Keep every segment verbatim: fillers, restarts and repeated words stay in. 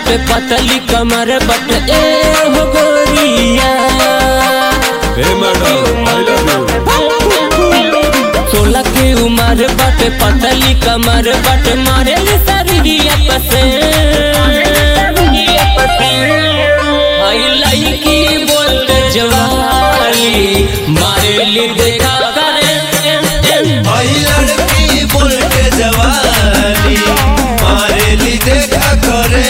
बाटे पतली कमर बट ए हो गोरिया सोलह के उम्र बाटे पतली कमर बट मारे शरीरिया लड़की बोल जवानी मारे ली देखा करे लड़की बोल जवानी मारे ली देखा करे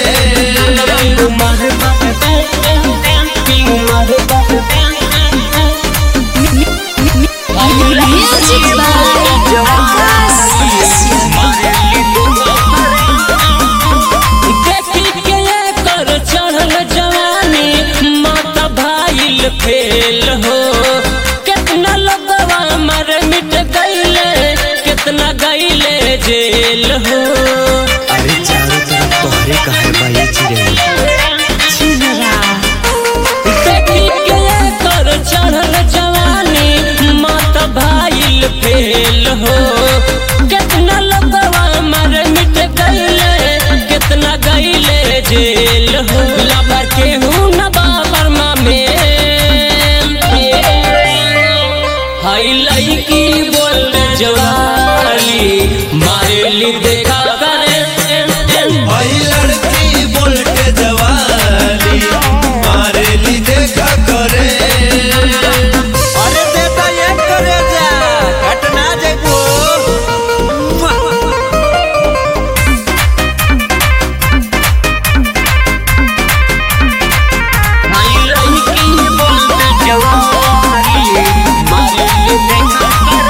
फेल हो कितना लोगवा मर मिट गईले कितना गईले जेल हो। अरे चारों तरफ तोहरे कहर बाई चिरे देखी के कर चढ़ल जवानी माता भाईल फेल हो कितना लोगवा मर मिट गईले कितना गईले जेल हो। लबर के हूँ न बाबर में हाई लड़की बोल जवानी मारे ली देखा करे लड़की बोल के जवानी मारे ली देखा करे। अरे देता ये करे जा घटना जगो हाई लड़की बोल जवानी मारे ली देखा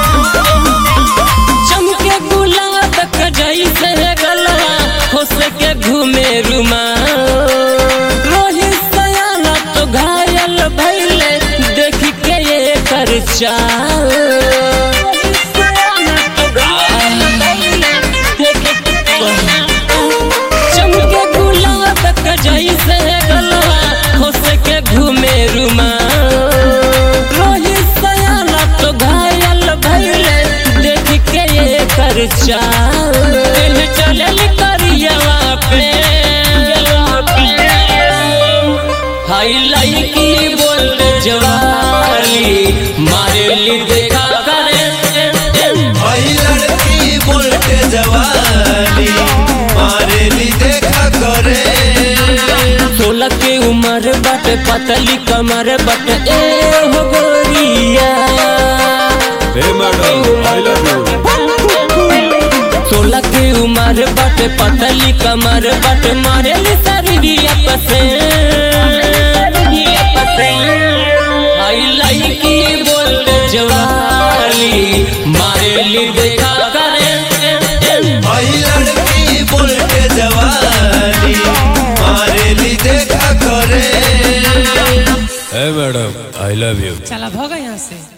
चमके गुलाब का जैसे गलवा खुश के घूमे रुमा रोहित सयाना तो घायल भैले देख के ये कर चाल चमके गुलाब का जैसे गलवा खुश के घूमे रुमा रोहित सयाना तो घायल भैले देख के ये कर चाल चल करियवा पे हाई लड़की बोल जवानी मारे ली देखा करे लड़की बोल के जवानी मारे ली देखा करे। सोलह के उम्र बट पतली कमर बट ए हो गोरिया सोलह के उम्र बट पतली कमर बट मारे शरीरिया हाई लड़की बोल जवानी मारे ली देखा करे लड़की बोल के जवानी मारे ली देखा करे। Madam I love you. चला भोगा यहाँ से।